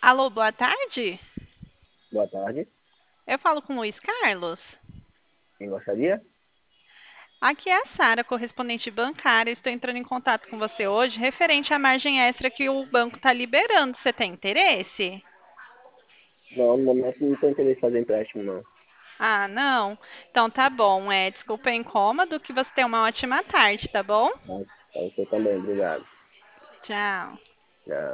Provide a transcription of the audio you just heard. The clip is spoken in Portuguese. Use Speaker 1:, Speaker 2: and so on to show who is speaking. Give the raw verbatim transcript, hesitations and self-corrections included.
Speaker 1: Alô, boa tarde.
Speaker 2: Boa tarde.
Speaker 1: Eu falo com o Luiz Carlos.
Speaker 2: Quem gostaria?
Speaker 1: Aqui é a Sara, correspondente bancária. Estou entrando em contato com você hoje referente à margem extra que o banco está liberando. Você tem interesse?
Speaker 2: Não, no momento não tenho interesse em fazer empréstimo, não.
Speaker 1: Ah, não? Então tá bom. É, desculpa o incômodo, que você tenha uma ótima tarde, tá bom?
Speaker 2: Mas, pra você também, obrigado.
Speaker 1: Tchau.
Speaker 2: Já.